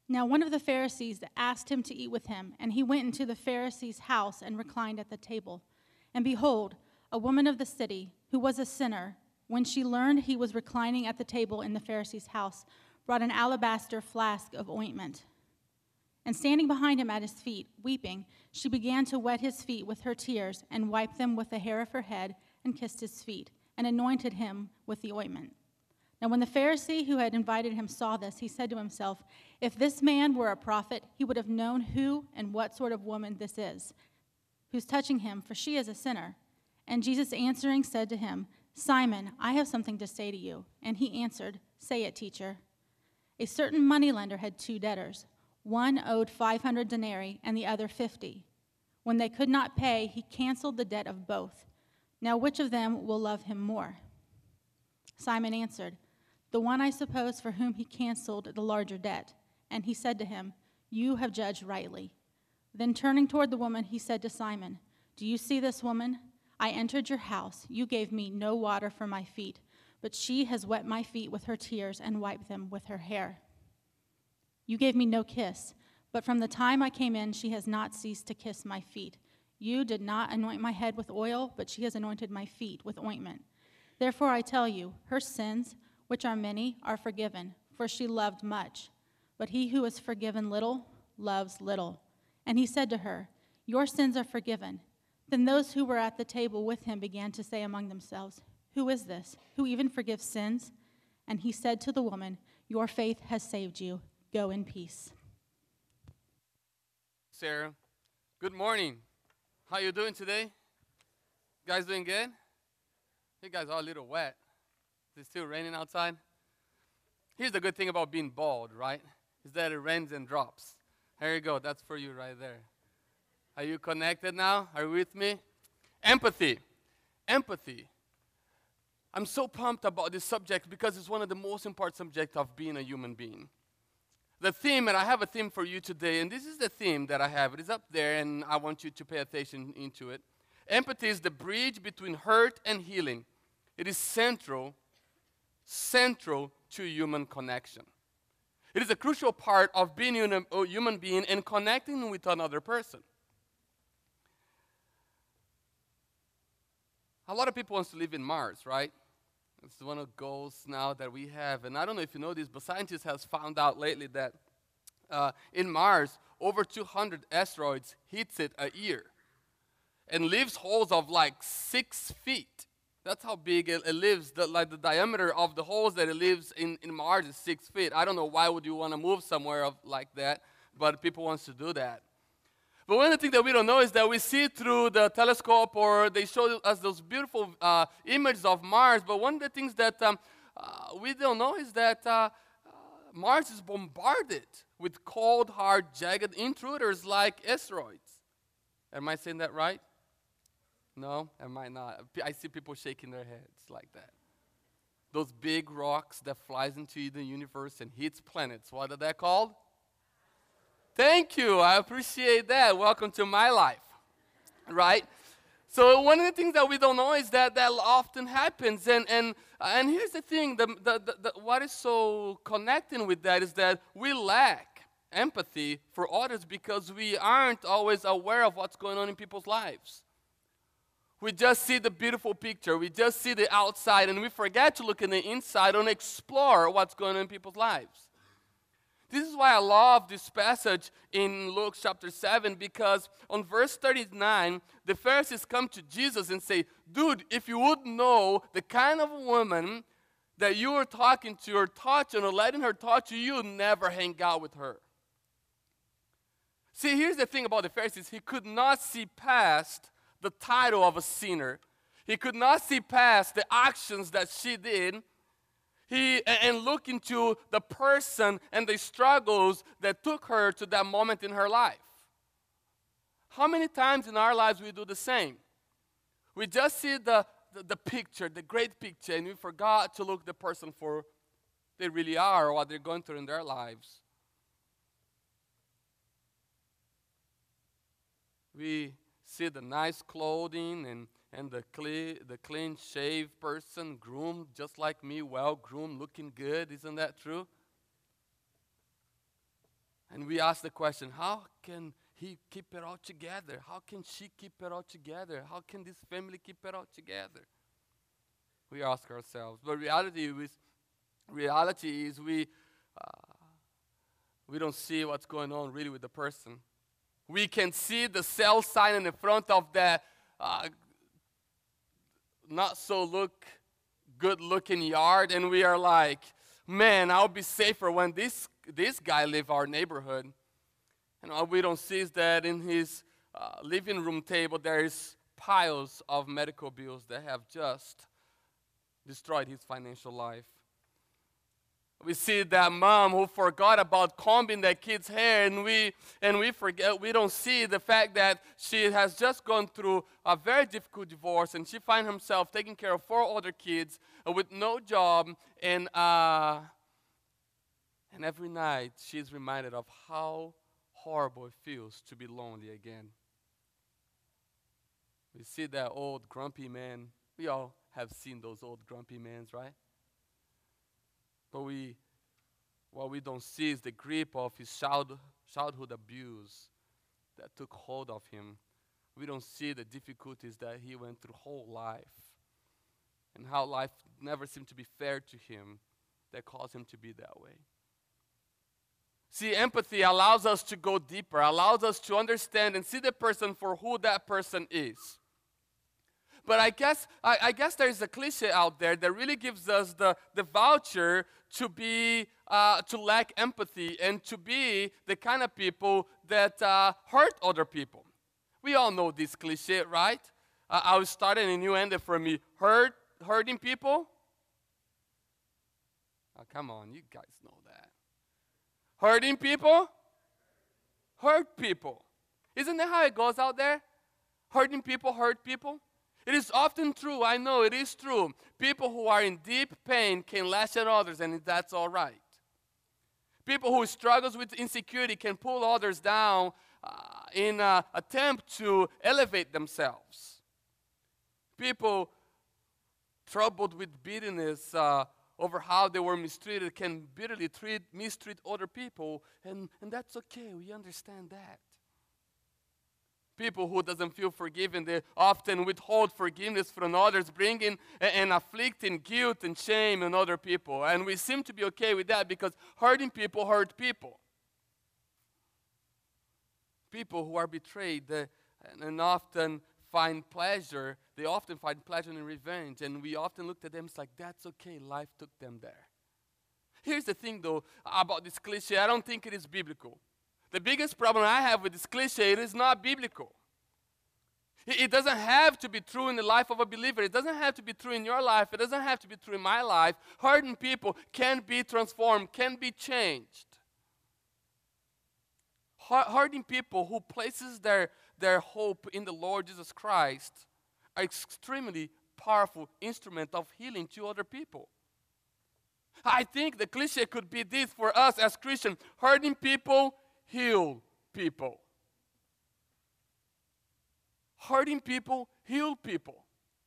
Now one of the Pharisees asked him to eat with him, and he went into the Pharisee's house and reclined at the table. And behold, a woman of the city, who was a sinner, when she learned he was reclining at the table in the Pharisee's house, brought an alabaster flask of ointment. And standing behind him at his feet, weeping, she began to wet his feet with her tears, and wiped them with the hair of her head, and kissed his feet, and anointed him with the ointment. Now when the Pharisee who had invited him saw this, he said to himself, "If this man were a prophet, he would have known who and what sort of woman this is, who's touching him, for she is a sinner." And Jesus answering said to him, "Simon, I have something to say to you." And he answered, "Say it, teacher." A certain moneylender had 2 debtors. One owed 500 denarii and the other 50. When they could not pay, he canceled the debt of both. Now which of them will love him more? Simon answered, "The one, I suppose, for whom he canceled the larger debt." And he said to him, "You have judged rightly." Then turning toward the woman, he said to Simon, "Do you see this woman? I entered your house. You gave me no water for my feet, but she has wet my feet with her tears and wiped them with her hair. You gave me no kiss, but from the time I came in, she has not ceased to kiss my feet. You did not anoint my head with oil, but she has anointed my feet with ointment. Therefore I tell you, her sins, which are many, are forgiven, for she loved much. But he who is forgiven little, loves little." And he said to her, "Your sins are forgiven." Then those who were at the table with him began to say among themselves, "Who is this, who even forgives sins?" And he said to the woman, "Your faith has saved you. Go in peace." Sarah, good morning. How you doing today? You guys doing good? You guys are a little wet. Is it still raining outside? Here's the good thing about being bald, right? Is that it rains and drops. Here you go. That's for you right there. Are you connected now? Are you with me? Empathy. Empathy. I'm so pumped about this subject because it's one of the most important subjects of being a human being. The theme, and I have a theme for you today, and this is the theme that I have. It is up there, and I want you to pay attention into it. Empathy is the bridge between hurt and healing. It is central to human connection. It is a crucial part of being a human being and connecting with another person. A lot of people want to live in Mars, right? It's one of the goals now that we have. And I don't know if you know this, but scientists have found out lately that in Mars, over 200 asteroids hits it a year and leaves holes of like 6 feet. That's how big it lives. The diameter of the holes that it lives in Mars is 6 feet. I don't know why would you want to move somewhere like that, but people want to do that. But one of the things that we don't know is that we see through the telescope, or they show us those beautiful images of Mars. But one of the things that we don't know is that Mars is bombarded with cold, hard, jagged intruders like asteroids. Am I saying that right? No, am I not? I see people shaking their heads like that. Those big rocks that flies into the universe and hits planets. What are they called? Thank you. I appreciate that. Welcome to my life, right? So one of the things that we don't know is that often happens. And here's the thing. What is so connecting with that is that we lack empathy for others because we aren't always aware of what's going on in people's lives. We just see the beautiful picture. We just see the outside, and we forget to look in the inside and explore what's going on in people's lives. This is why I love this passage in Luke chapter 7, because on verse 39, the Pharisees come to Jesus and say, "Dude, if you would know the kind of woman that you are talking to or touching or letting her touch you, you would never hang out with her." See, here's the thing about the Pharisees. He could not see past the title of a sinner. He could not see past the actions that she did. And look into the person and the struggles that took her to that moment in her life. How many times in our lives we do the same? We just see the picture, the great picture, and we forgot to look the person for they really are or what they're going through in their lives. We see the nice clothing and the clean shaved person, groomed just like me, well groomed, looking good. Isn't that true? And we ask the question, how can he keep it all together? How can she keep it all together? How can this family keep it all together? We ask ourselves. But reality is we don't see what's going on really with the person. We can see the sell sign in the front of the not so good looking yard, and we are like, man, I'll be safer when this guy leave our neighborhood. And all we don't see is that in his living room table there is piles of medical bills that have just destroyed his financial life. We see that mom who forgot about combing that kid's hair, and we forget. We don't see the fact that she has just gone through a very difficult divorce, and she finds herself taking care of 4 other kids with no job, and every night she's reminded of how horrible it feels to be lonely again. We see that old grumpy man. We all have seen those old grumpy men, right? But what we don't see is the grip of his childhood abuse that took hold of him. We don't see the difficulties that he went through whole life, and how life never seemed to be fair to him that caused him to be that way. See, empathy allows us to go deeper, allows us to understand and see the person for who that person is. But I guess there's a cliche out there that really gives us the voucher to lack empathy and to be the kind of people that hurt other people. We all know this cliche, right? I was starting and you ended for me. Hurting people? Oh, come on, you guys know that. Hurting people? Hurt people. Isn't that how it goes out there? Hurting people hurt people? It is often true, I know it is true. People who are in deep pain can lash at others, and that's all right. People who struggles with insecurity can pull others down in an attempt to elevate themselves. People troubled with bitterness over how they were mistreated can bitterly mistreat other people, and that's okay, we understand that. People who doesn't feel forgiven, they often withhold forgiveness from others, bringing and afflicting guilt and shame on other people. And we seem to be okay with that because hurting people hurt people. People who are betrayed and often find pleasure, they often find pleasure in revenge. And we often look at them, it's like, that's okay, life took them there. Here's the thing though, about this cliche, I don't think it is biblical. The biggest problem I have with this cliche, it is not biblical. It doesn't have to be true in the life of a believer. It doesn't have to be true in your life. It doesn't have to be true in my life. Hurting people can be transformed, can be changed. Hurting people who places their hope in the Lord Jesus Christ are extremely powerful instrument of healing to other people. I think the cliche could be this for us as Christians: hurting people heal people. Hurting people heal people.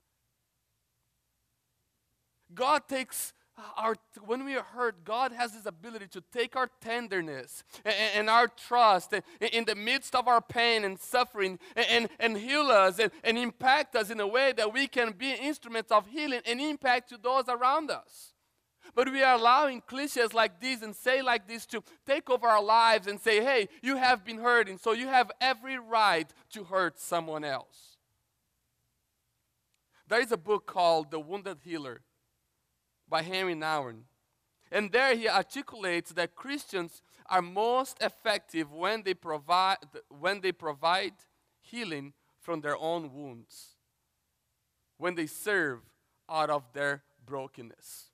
God takes when we are hurt, God has this ability to take our tenderness and our trust in the midst of our pain and suffering and heal us and impact us in a way that we can be instruments of healing and impact to those around us. But we are allowing cliches like this and say like this to take over our lives and say, hey, you have been hurting, so you have every right to hurt someone else. There is a book called The Wounded Healer by Henry Nouwen. And there he articulates that Christians are most effective when they provide healing from their own wounds, when they serve out of their brokenness.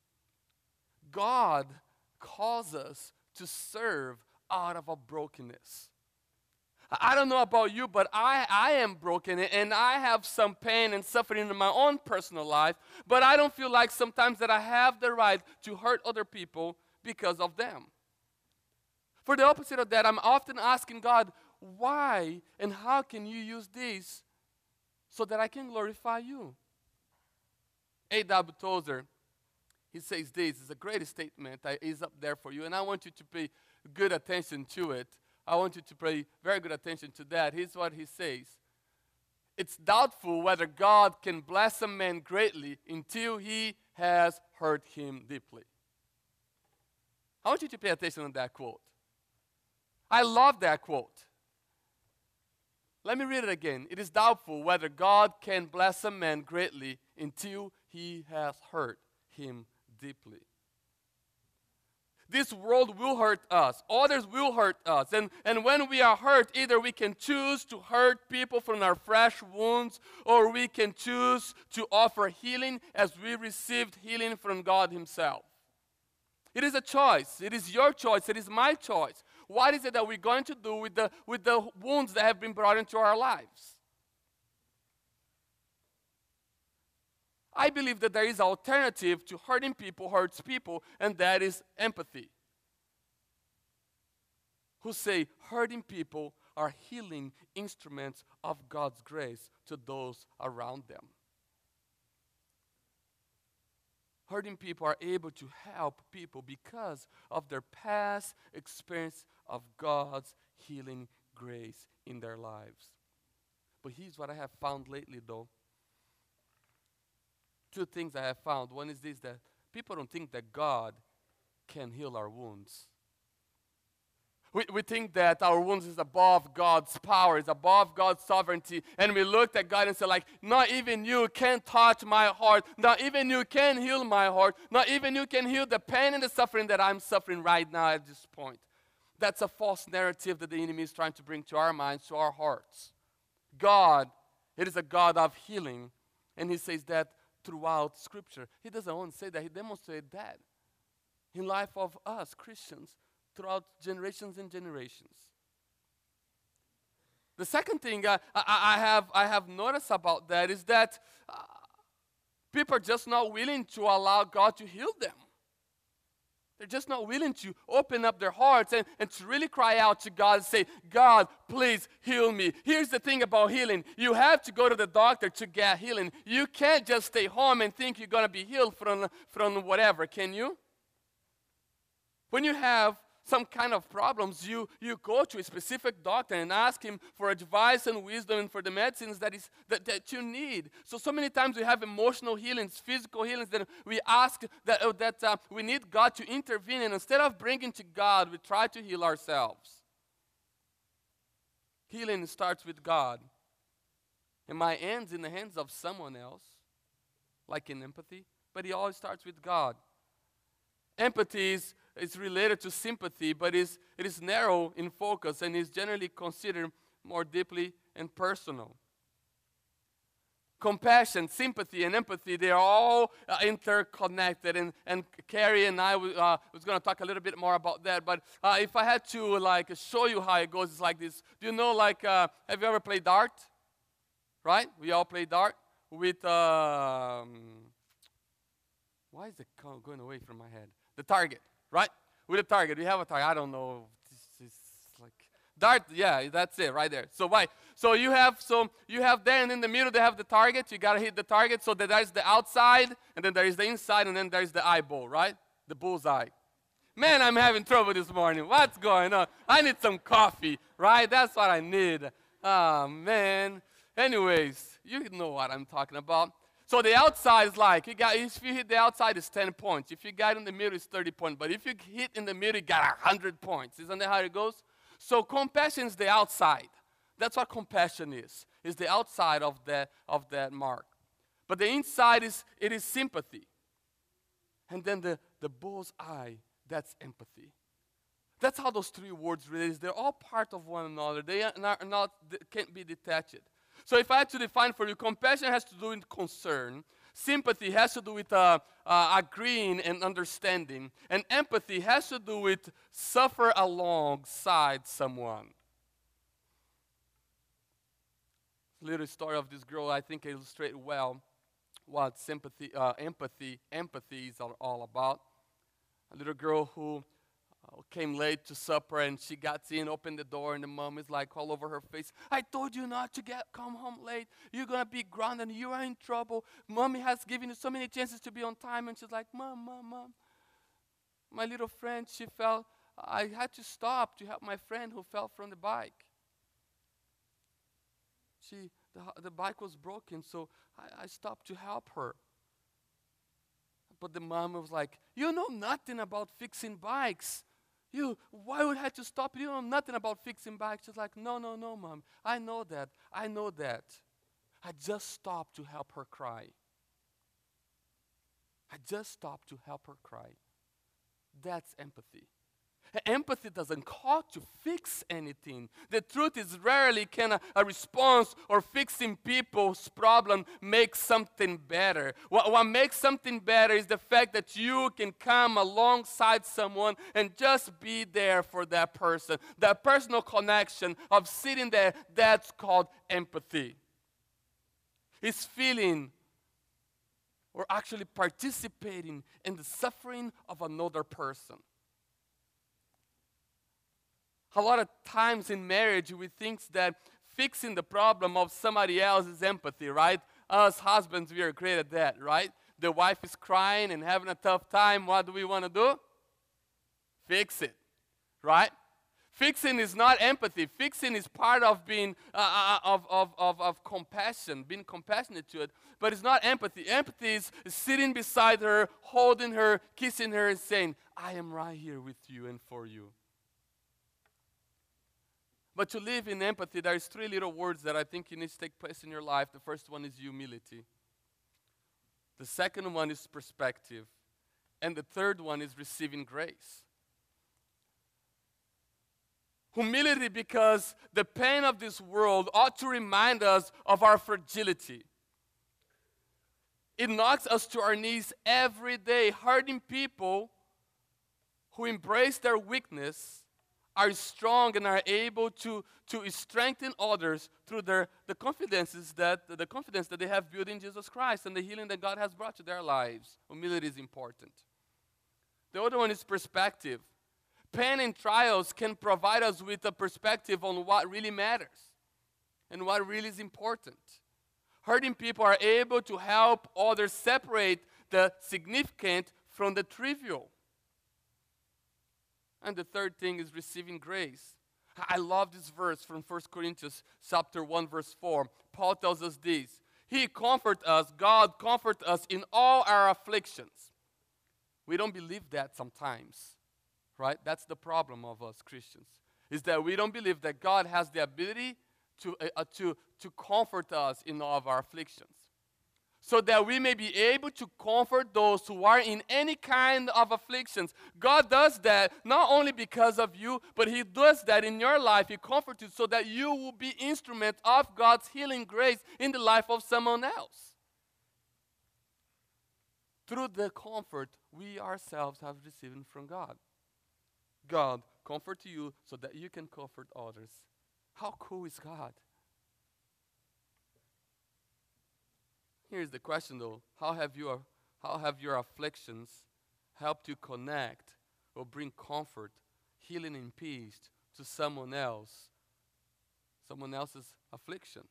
God calls us to serve out of our brokenness. I don't know about you, but I am broken and I have some pain and suffering in my own personal life, but I don't feel like sometimes that I have the right to hurt other people because of them. For the opposite of that, I'm often asking God, why and how can you use this so that I can glorify you? A.W. Tozer, He says this. It's a great statement. It's up there for you, and I want you to pay good attention to it. I want you to pay very good attention to that. Here's what he says. It's doubtful whether God can bless a man greatly until he has hurt him deeply. I want you to pay attention to that quote. I love that quote. Let me read it again. It is doubtful whether God can bless a man greatly until he has hurt him deeply. This world will hurt us. Others will hurt us. And when we are hurt, either we can choose to hurt people from our fresh wounds, or we can choose to offer healing as we received healing from God himself. It is a choice. It is your choice. It is my choice. What is it that we're going to do with the wounds that have been brought into our lives? I believe that there is an alternative to hurting people, hurts people, and that is empathy. Who say hurting people are healing instruments of God's grace to those around them. Hurting people are able to help people because of their past experience of God's healing grace in their lives. But here's what I have found lately, though. Two things I have found. One is this, that people don't think that God can heal our wounds. We think that our wounds is above God's power, is above God's sovereignty. And we looked at God and said, like, not even you can touch my heart. Not even you can heal my heart. Not even you can heal the pain and the suffering that I'm suffering right now at this point. That's a false narrative that the enemy is trying to bring to our minds, to our hearts. God, it is a God of healing. And he says that throughout Scripture. He doesn't only say that, he demonstrated that in life of us, Christians, throughout generations and generations. The second thing I have noticed about that is that people are just not willing to allow God to heal them. They're just not willing to open up their hearts and to really cry out to God and say, God, please heal me. Here's the thing about healing. You have to go to the doctor to get healing. You can't just stay home and think you're going to be healed from whatever, can you? When you have some kind of problems, you go to a specific doctor and ask him for advice and wisdom and for the medicines that you need. So many times we have emotional healings, physical healings, that we ask that we need God to intervene, and instead of bringing to God, we try to heal ourselves. Healing starts with God. It might end in the hands of someone else, like in empathy, but it always starts with God. Empathy is related to sympathy, but it is narrow in focus and is generally considered more deeply and personal. Compassion, sympathy, and empathy, they are all interconnected. And Carrie and I was going to talk a little bit more about that. But if I had to show you how it goes, it's like this. Do you know, have you ever played dart? Right? We all play dart with, why is it going away from my head? The target, right? With a target. We have a target. I don't know. This is like dart. Yeah, that's it right there. So why? So you have there, and in the middle they have the target. You got to hit the target. So that is the outside, and then there is the inside, and then there is the eyeball, right? The bullseye. Man, I'm having trouble this morning. What's going on? I need some coffee, right? That's what I need. Oh, man. Anyways, you know what I'm talking about. So the outside is if you hit the outside, it's 10 points. If you got in the middle, it's 30 points. But if you hit in the middle, you got 100 points. Isn't that how it goes? So compassion is the outside. That's what compassion is the outside of that mark. But the inside is sympathy. And then the bull's eye, that's empathy. That's how those three words relate. They're all part of one another. They can't be detached. So if I had to define for you, compassion has to do with concern. Sympathy has to do with agreeing and understanding. And empathy has to do with suffer alongside someone. Little story of this girl, I think, illustrates well what empathy is all about. A little girl who came late to supper, and she got in, opened the door, and the mom is like all over her face. I told you not to come home late. You're going to be grounded. You are in trouble. Mommy has given you so many chances to be on time. And she's like, Mom, Mom, Mom. My little friend, she fell. I had to stop to help my friend who fell from the bike. The bike was broken, so I stopped to help her. But the mom was like, you know nothing about fixing bikes. Why would I have to stop? You know nothing about fixing bikes. She's like, no, Mom. I know that. I just stopped to help her cry. I just stopped to help her cry. That's empathy. Empathy doesn't call to fix anything. The truth is rarely can a response or fixing people's problem make something better. What makes something better is the fact that you can come alongside someone and just be there for that person. That personal connection of sitting there, that's called empathy. It's feeling or actually participating in the suffering of another person. A lot of times in marriage, we think that fixing the problem of somebody else is empathy, right? Us husbands, we are great at that, right? The wife is crying and having a tough time. What do we want to do? Fix it, right? Fixing is not empathy. Fixing is part of being of compassion, being compassionate to it. But it's not empathy. Empathy is sitting beside her, holding her, kissing her, and saying, I am right here with you and for you. But to live in empathy, there's 3 little words that I think you need to take place in your life. The first one is humility. The second one is perspective. And the third one is receiving grace. Humility, because the pain of this world ought to remind us of our fragility. It knocks us to our knees every day. Hurting people who embrace their weakness are strong and are able to strengthen others through the confidence that they have built in Jesus Christ and the healing that God has brought to their lives. Humility is important. The other one is perspective. Pain and trials can provide us with a perspective on what really matters and what really is important. Hurting people are able to help others separate the significant from the trivial. And the third thing is receiving grace. I love this verse from 1 Corinthians chapter 1, verse 4. Paul tells us this. He comforts us, God comforts us in all our afflictions. We don't believe that sometimes, right? That's the problem of us Christians, is that we don't believe that God has the ability to comfort us in all of our afflictions, so that we may be able to comfort those who are in any kind of afflictions. God does that not only because of you, but He does that in your life. He comforts you so that you will be instrument of God's healing grace in the life of someone else. Through the comfort we ourselves have received from God. God comforts you so that you can comfort others. How cool is God? Here's the question though. How have your afflictions helped you connect or bring comfort, healing, and peace to someone else's affliction?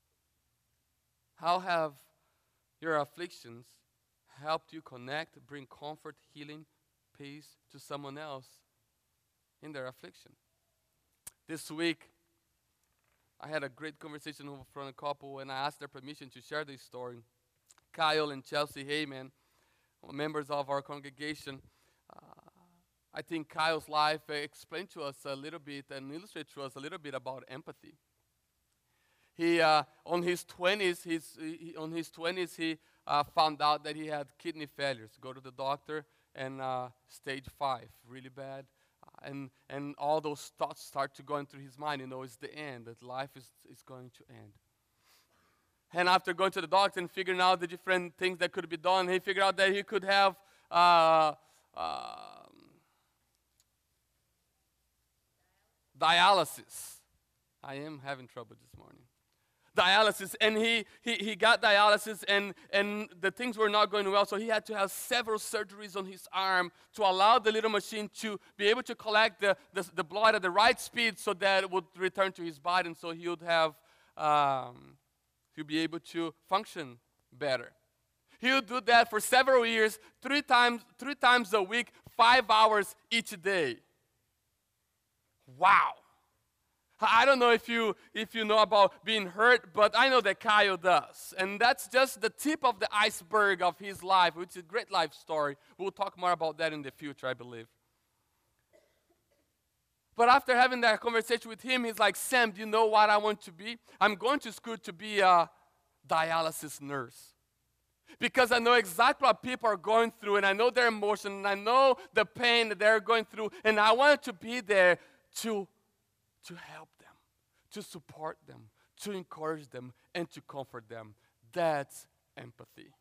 How have your afflictions helped you connect, bring comfort, healing, peace to someone else in their affliction? This week, I had a great conversation from a couple, and I asked their permission to share this story. Kyle and Chelsea Heyman, members of our congregation. I think Kyle's life explained to us a little bit and illustrated to us a little bit about empathy. He, on his 20s, he found out that he had kidney failures. Go to the doctor, and stage 5, really bad. And all those thoughts start to go into his mind. It's the end, that life is going to end. And after going to the doctor and figuring out the different things that could be done, he figured out that he could have dialysis. I am having trouble this morning. dialysis, and he got dialysis, and the things were not going well, so he had to have several surgeries on his arm to allow the little machine to be able to collect the blood at the right speed so that it would return to his body, and so he would have, he'd be able to function better. He would do that for several years, three times a week, 5 hours each day. Wow. I don't know if you know about being hurt, but I know that Kyle does. And that's just the tip of the iceberg of his life, which is a great life story. We'll talk more about that in the future, I believe. But after having that conversation with him, he's like, Sam, do you know what I want to be? I'm going to school to be a dialysis nurse. Because I know exactly what people are going through, and I know their emotion, and I know the pain that they're going through, and I wanted to be there to help them, to support them, to encourage them, and to comfort them. That's empathy.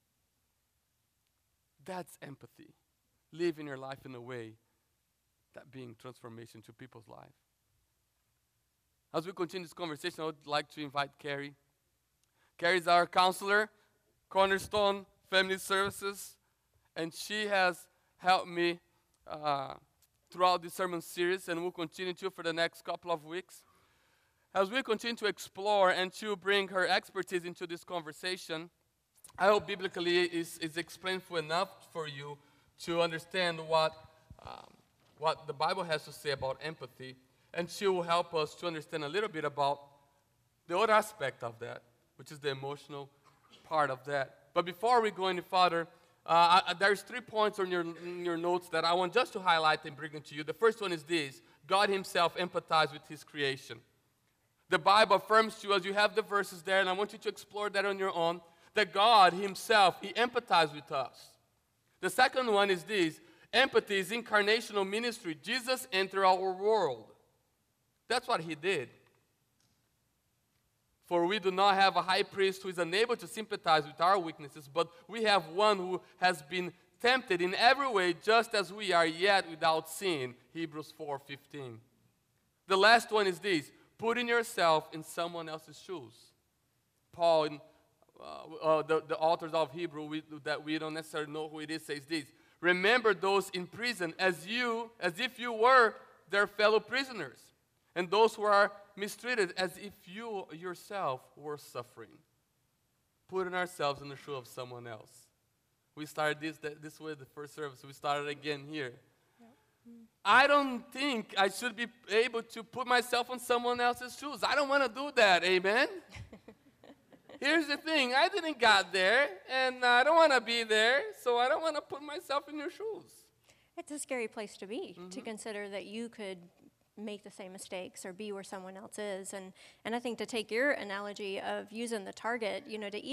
That's empathy. Living your life in a way that brings transformation to people's life. As we continue this conversation, I would like to invite Carrie. Carrie's our counselor, Cornerstone Family Services, and she has helped me throughout this sermon series, and will continue to for the next couple of weeks. As we continue to explore and to bring her expertise into this conversation, I hope biblically is explainable enough for you to understand what the Bible has to say about empathy, and she will help us to understand a little bit about the other aspect of that, which is the emotional part of that. But before we go any further, there's 3 points on your notes that I want just to highlight and bring them to you. The first one is this: God himself empathized with his creation. The Bible affirms to you, as you have the verses there, and I want you to explore that on your own, that God himself, he empathized with us. The second one is this: empathy is incarnational ministry. Jesus entered our world. That's what he did. For we do not have a high priest who is unable to sympathize with our weaknesses, but we have one who has been tempted in every way just as we are, yet without sin. Hebrews 4:15. The last one is this: putting yourself in someone else's shoes. Paul, the authors of Hebrew, that we don't necessarily know who it is, says this: remember those in prison as if you were their fellow prisoners, and those who are mistreated as if you yourself were suffering. Putting ourselves in the shoe of someone else. We started this way the first service. We started again here. Yep. I don't think I should be able to put myself on someone else's shoes. I don't want to do that, amen? Here's the thing: I didn't get there, and I don't want to be there, so I don't want to put myself in your shoes. It's a scary place to be, to consider that you could make the same mistakes or be where someone else is. And I think, to take your analogy of using the target,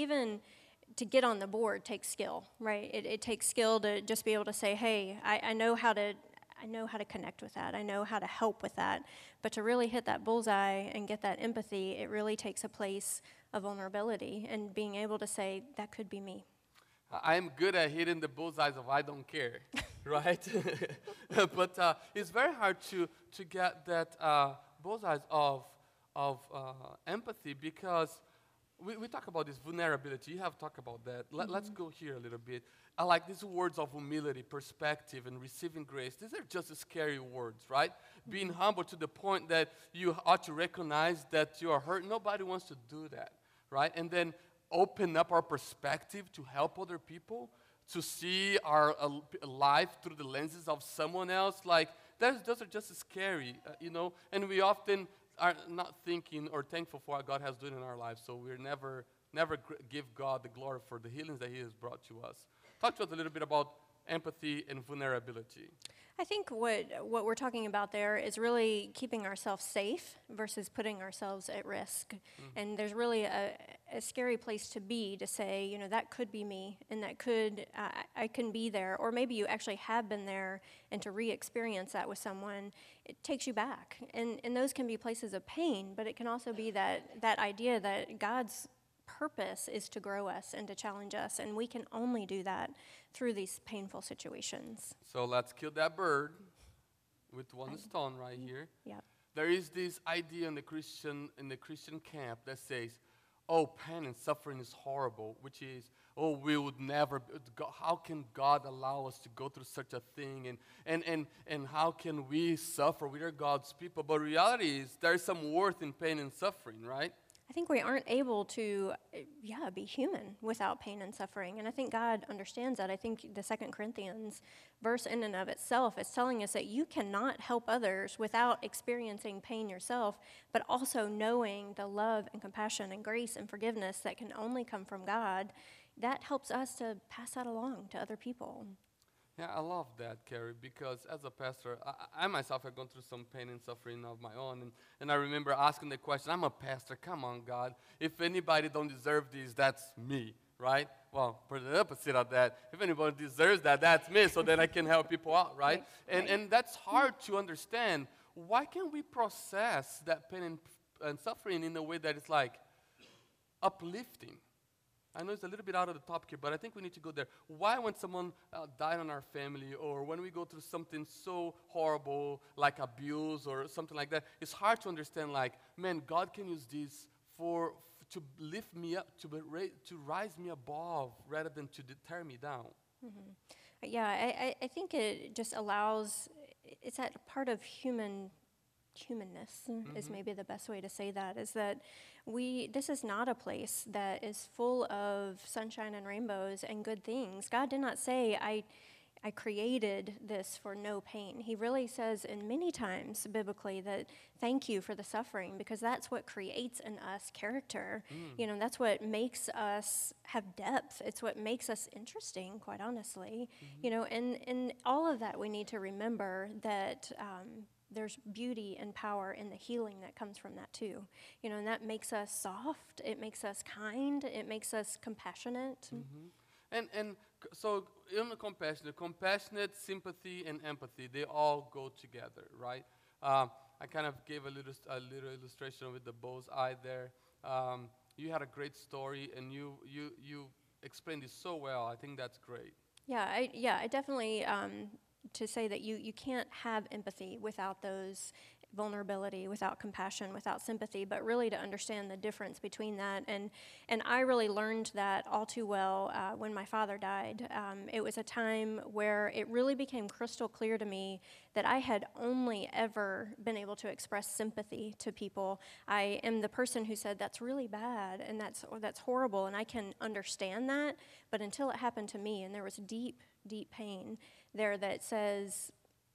to get on the board takes skill, right? It takes skill to just be able to say, hey, I know how to connect with that. I know how to help with that. But to really hit that bullseye and get that empathy, it really takes a place of vulnerability and being able to say, that could be me. I'm good at hitting the bullseyes of I don't care, right? But it's very hard to get that bullseyes of empathy, because we talk about this vulnerability. You have talked about that. Let's go here a little bit. I like these words of humility, perspective, and receiving grace. These are just scary words, right? Being humble to the point that you ought to recognize that you are hurt. Nobody wants to do that, right? And then open up our perspective to help other people, to see our life through the lenses of someone else. Like, those are just scary, and we often are not thinking or thankful for what God has done in our lives, so we're never give God the glory for the healings that he has brought to us. Talk to us a little bit about empathy and vulnerability. I think what we're talking about there is really keeping ourselves safe versus putting ourselves at risk. And there's really a scary place to be, to say, that could be me, and that could, I can be there. Or maybe you actually have been there, and to re-experience that with someone, it takes you back. And those can be places of pain, but it can also be that idea that God's purpose is to grow us and to challenge us, and we can only do that through these painful situations. So let's kill that bird with one stone right here. Yep. There is this idea in the Christian camp that says, oh, pain and suffering is horrible, which is, oh, we would never, how can God allow us to go through such a thing, and how can we suffer? We are God's people. But reality is there is some worth in pain and suffering, right? I think we aren't able to, be human without pain and suffering. And I think God understands that. I think the 2 Corinthians verse in and of itself is telling us that you cannot help others without experiencing pain yourself, but also knowing the love and compassion and grace and forgiveness that can only come from God. That helps us to pass that along to other people. Yeah, I love that, Carrie, because as a pastor, I myself have gone through some pain and suffering of my own, and I remember asking the question, I'm a pastor, come on, God, if anybody don't deserve this, that's me, right? Well, for the opposite of that, if anybody deserves that, that's me, so then I can help people out, right? And that's hard to understand. Why can't we process that pain and suffering in a way that is like uplifting? I know it's a little bit out of the topic here, but I think we need to go there. Why, when someone died in our family, or when we go through something so horrible like abuse or something like that, it's hard to understand, like, man, God can use this to lift me up, to rise me above rather than to tear me down. Mm-hmm. Yeah, I think it just allows, it's that part of humanness is maybe the best way to say that, is that this is not a place that is full of sunshine and rainbows and good things. God did not say, I created this for no pain. He really says in many times biblically that thank you for the suffering, because that's what creates in us character. That's what makes us have depth. It's what makes us interesting, quite honestly. And all of that we need to remember that there's beauty and power in the healing that comes from that too. And that makes us soft, it makes us kind, it makes us compassionate. So in the compassionate, sympathy, and empathy, they all go together, right? I kind of gave a little illustration with the bull's eye there. You had a great story, and you explained it so well. I think that's great. I definitely, to say that you can't have empathy without those vulnerability, without compassion, without sympathy, but really to understand the difference between that. And I really learned that all too well when my father died. It was a time where it really became crystal clear to me that I had only ever been able to express sympathy to people. I am the person who said, that's really bad, and that's horrible, and I can understand that, but until it happened to me, and there was deep, deep pain there that says,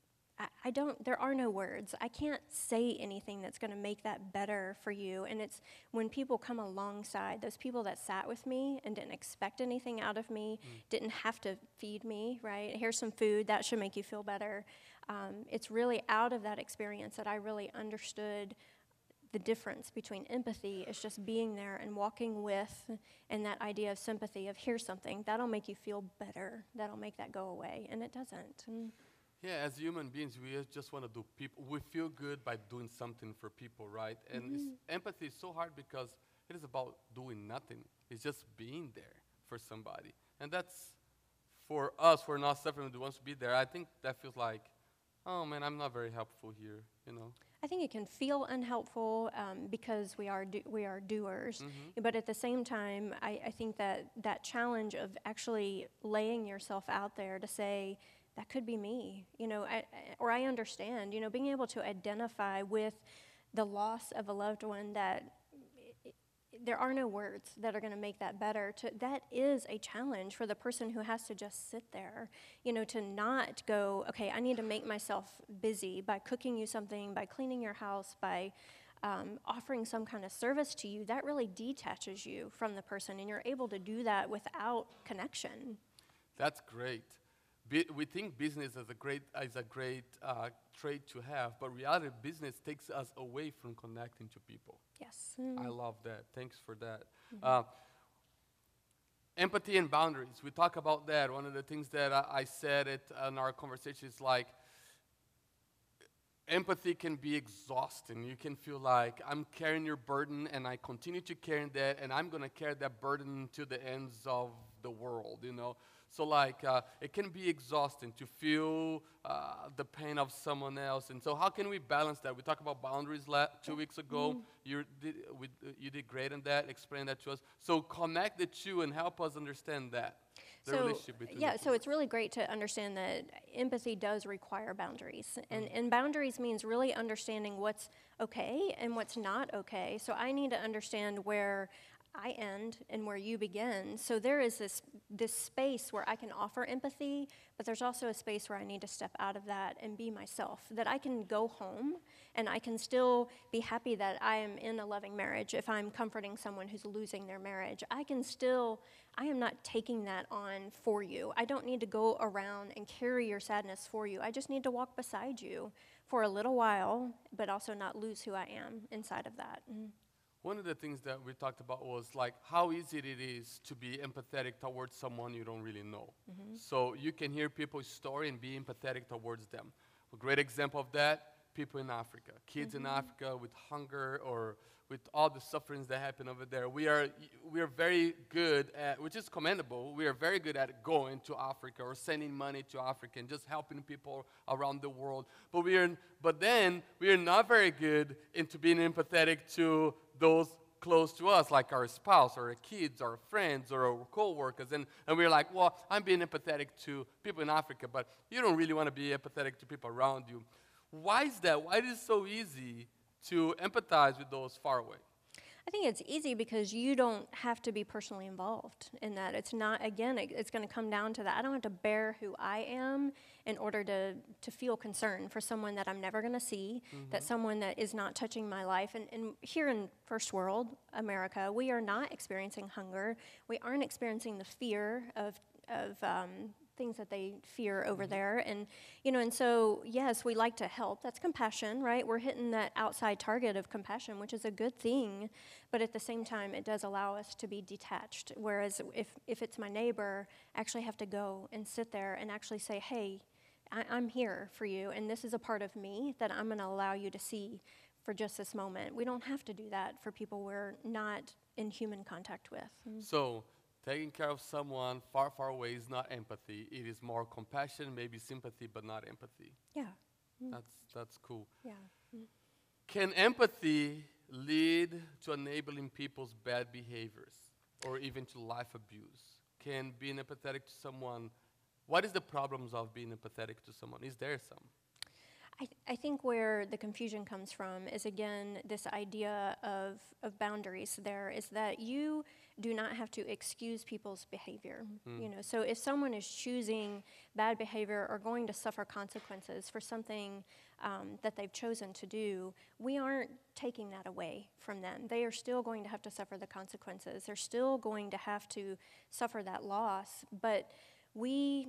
there are no words. I can't say anything that's going to make that better for you. And it's when people come alongside, those people that sat with me and didn't expect anything out of me, didn't have to feed me, right? Here's some food, that should make you feel better. It's really out of that experience that I really understood the difference between empathy is just being there and walking with, and that idea of sympathy of here's something, that'll make you feel better, that'll make that go away, and it doesn't. Yeah, as human beings, we just want to do we feel good by doing something for people, right? And empathy is so hard because it is about doing nothing. It's just being there for somebody. And that's, for us who are not suffering, who wants to be there, I think that feels like, oh man, I'm not very helpful here, I think it can feel unhelpful because we are doers, but at the same time, I think that challenge of actually laying yourself out there to say, that could be me, I understand, being able to identify with the loss of a loved one, that there are no words that are going to make that better. That is a challenge for the person who has to just sit there, to not go, okay, I need to make myself busy by cooking you something, by cleaning your house, by offering some kind of service to you. That really detaches you from the person, and you're able to do that without connection. That's great. We think business is a great trait to have, but reality, business takes us away from connecting to people. Yes. I love that. Thanks for that. Empathy and boundaries. We talk about that. One of the things that I said in our conversation is like, empathy can be exhausting. You can feel like I'm carrying your burden, and I continue to carry that, and I'm going to carry that burden to the ends of the world, So like it can be exhausting to feel the pain of someone else. And so how can we balance that? We talked about boundaries 2 weeks ago. You did great in that. Explain that to us. So connect the two and help us understand that. The relationship between the two. So it's really great to understand that empathy does require boundaries. And boundaries means really understanding what's okay and what's not okay. So I need to understand where I end and where you begin. So there is this space where I can offer empathy, but there's also a space where I need to step out of that and be myself. That I can go home and I can still be happy that I am in a loving marriage. If I'm comforting someone who's losing their marriage, I am not taking that on for you. I don't need to go around and carry your sadness for you. I just need to walk beside you for a little while, but also not lose who I am inside of that. One of the things that we talked about was like how easy it is to be empathetic towards someone you don't really know. So you can hear people's story and be empathetic towards them. A great example of that, people in Africa, kids in Africa with hunger or with all the sufferings that happen over there. We are very good at, which is commendable, we are very good at going to Africa or sending money to Africa and just helping people around the world. But then we are not very good into being empathetic to those close to us, like our spouse or our kids or our friends or our co-workers. And we're like, well, I'm being empathetic to people in Africa, but you don't really want to be empathetic to people around you. Why is that? Why is it so easy to empathize with those far away? I think it's easy because you don't have to be personally involved in that. It's not, again, it's going to come down to that. I don't have to bear who I am in order to feel concern for someone that I'm never going to see, that someone that is not touching my life. And here in First World America, we are not experiencing hunger. We aren't experiencing the fear of things that they fear over there. And, and so, yes, we like to help. That's compassion, right? We're hitting that outside target of compassion, which is a good thing. But at the same time, it does allow us to be detached. Whereas if it's my neighbor, I actually have to go and sit there and actually say, hey, I'm here for you, and this is a part of me that I'm going to allow you to see for just this moment. We don't have to do that for people we're not in human contact with. So taking care of someone far, far away is not empathy. It is more compassion, maybe sympathy, but not empathy. Yeah. That's cool. Yeah. Can empathy lead to enabling people's bad behaviors or even to life abuse? Can being empathetic to someone, what is the problems of being empathetic to someone? Is there some? I think where the confusion comes from is, again, this idea of boundaries there is that you do not have to excuse people's behavior. So if someone is choosing bad behavior or going to suffer consequences for something that they've chosen to do, we aren't taking that away from them. They are still going to have to suffer the consequences. They're still going to have to suffer that loss, but we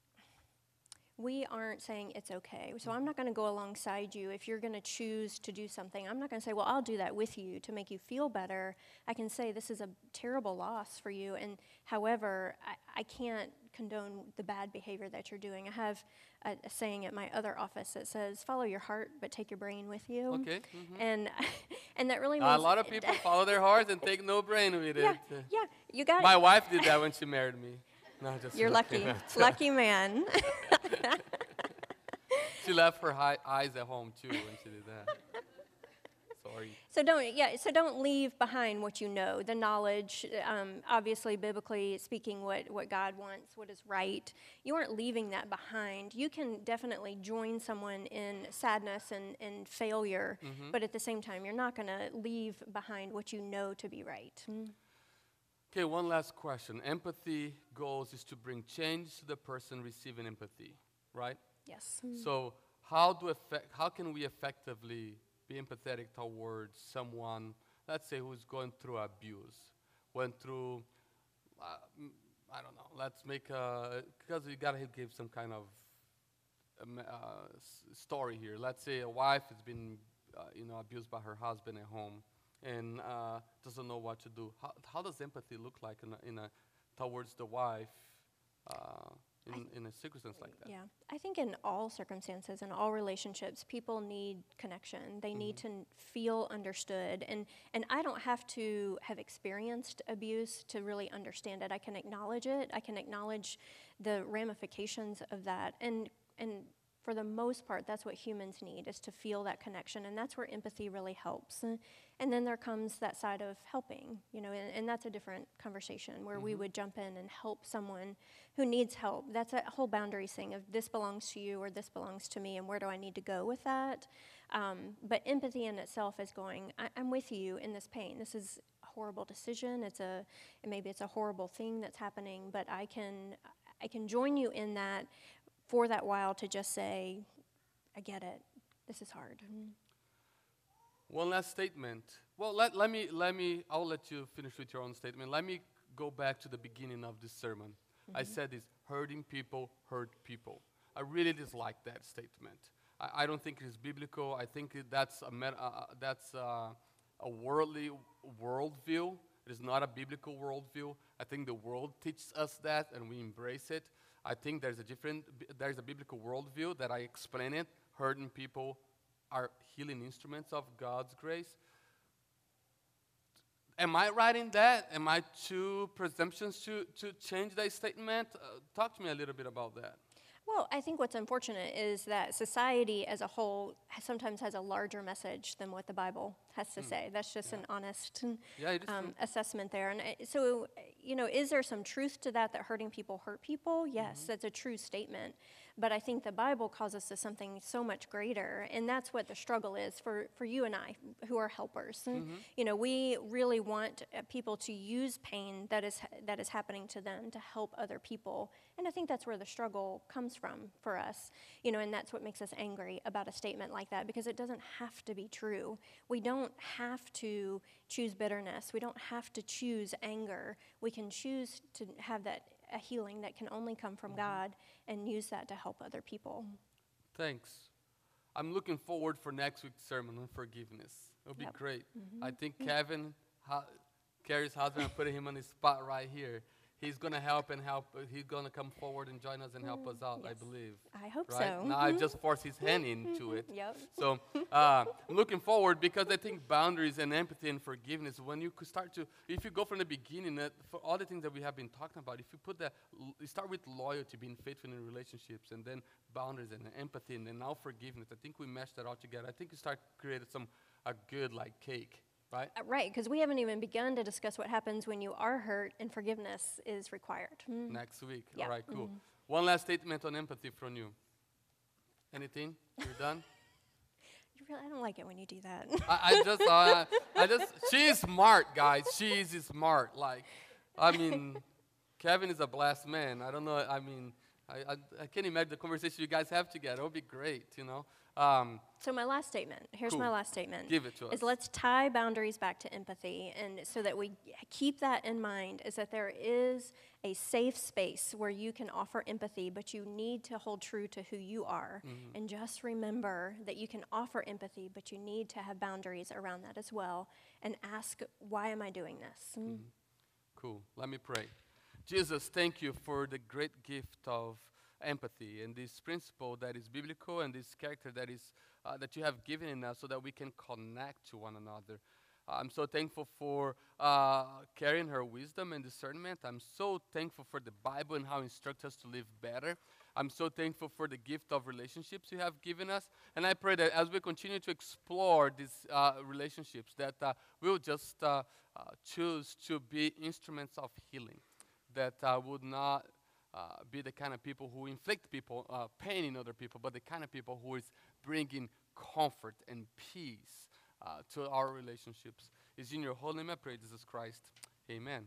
aren't saying it's okay. So I'm not going to go alongside you. If you're going to choose to do something, I'm not going to say, well, I'll do that with you to make you feel better. I can say this is a terrible loss for you, and however, I can't condone the bad behavior that you're doing. I have a saying at my other office that says, follow your heart, but take your brain with you. Okay. And that really means... A lot of people follow their hearts and take no brain with it. Yeah, you got My it. wife did that when she married me. No, just You're lucky. Lucky man. She left her eyes at home too when she did that. Sorry. So don't leave behind what you know, the knowledge, obviously biblically speaking what God wants, what is right. You aren't leaving that behind. You can definitely join someone in sadness and failure, but at the same time, you're not going to leave behind what you know to be right. Okay, one last question. Empathy goals is to bring change to the person receiving empathy, right? Yes. So how can we effectively be empathetic towards someone, let's say, who's going through abuse, went through, I don't know, let's make because you got to give some kind of story here. Let's say a wife has been, abused by her husband at home and doesn't know what to do. How does empathy look like towards the wife in a circumstance like that. Yeah, I think in all circumstances, in all relationships, people need connection. They need to feel understood. And I don't have to have experienced abuse to really understand it. I can acknowledge it. I can acknowledge the ramifications of that. And for the most part, that's what humans need, is to feel that connection. And that's where empathy really helps. And then there comes that side of helping, and that's a different conversation where we would jump in and help someone who needs help. That's a whole boundaries thing of this belongs to you or this belongs to me, and where do I need to go with that? But empathy in itself is going, I'm with you in this pain. This is a horrible decision. Maybe it's a horrible thing that's happening, but I can join you in that for that while to just say, I get it. This is hard. One last statement. Well, let me, I'll let you finish with your own statement. Let me go back to the beginning of this sermon. I said this, hurting people hurt people. I really dislike that statement. I don't think it is biblical. I think that's a worldly worldview. It is not a biblical worldview. I think the world teaches us that, and we embrace it. I think there's a biblical worldview that I explain it. Hurting people are healing instruments of God's grace. Am I right in that? Am I too presumptuous to change that statement? Talk to me a little bit about that. Well, I think what's unfortunate is that society as a whole sometimes has a larger message than what the Bible has to say. That's just an honest assessment there. And so, is there some truth to that hurting people hurt people? Yes, that's a true statement. But I think the Bible calls us to something so much greater, and that's what the struggle is for you and I, who are helpers. We really want people to use pain that is happening to them to help other people, and I think that's where the struggle comes from for us. And that's what makes us angry about a statement like that, because it doesn't have to be true. We don't have to choose bitterness. We don't have to choose anger. We can choose to have a healing that can only come from God and use that to help other people. Thanks. I'm looking forward for next week's sermon on forgiveness. It'll be great. I think Kevin, Carrie's husband, I'm putting him on the spot right here. He's going to help. He's going to come forward and join us and help us out, yes. I believe. I hope right? so. Now I just forced his hand into it. Yep. So I'm looking forward, because I think boundaries and empathy and forgiveness, when you could start to, if you go from the beginning, for all the things that we have been talking about, if you put you start with loyalty, being faithful in relationships, and then boundaries and empathy, and then now forgiveness, I think we mesh that all together. I think you start creating a good cake. Right? Right, because we haven't even begun to discuss what happens when you are hurt and forgiveness is required. Next week. Yeah. All right, cool. One last statement on empathy from you. Anything? You're done? I don't like it when you do that. I just, she's smart, guys. She's smart. Kevin is a blessed man. I don't know. I can't imagine the conversation you guys have together. It would be great, So my last statement, here's Cool. my last statement. Give it to us. Is let's tie boundaries back to empathy. And so that we keep that in mind, is that there is a safe space where you can offer empathy, but you need to hold true to who you are. And just remember that you can offer empathy, but you need to have boundaries around that as well. And ask, why am I doing this? Cool. Let me pray. Jesus, thank you for the great gift of empathy and this principle that is biblical, and this character that you have given in us so that we can connect to one another. I'm so thankful for carrying her wisdom and discernment. I'm so thankful for the Bible and how it instructs us to live better. I'm so thankful for the gift of relationships you have given us. And I pray that as we continue to explore these relationships, that we'll just choose to be instruments of healing, that would not be the kind of people who inflict pain in other people, but the kind of people who is bringing comfort and peace to our relationships. It's in your holy name I pray, Jesus Christ. Amen.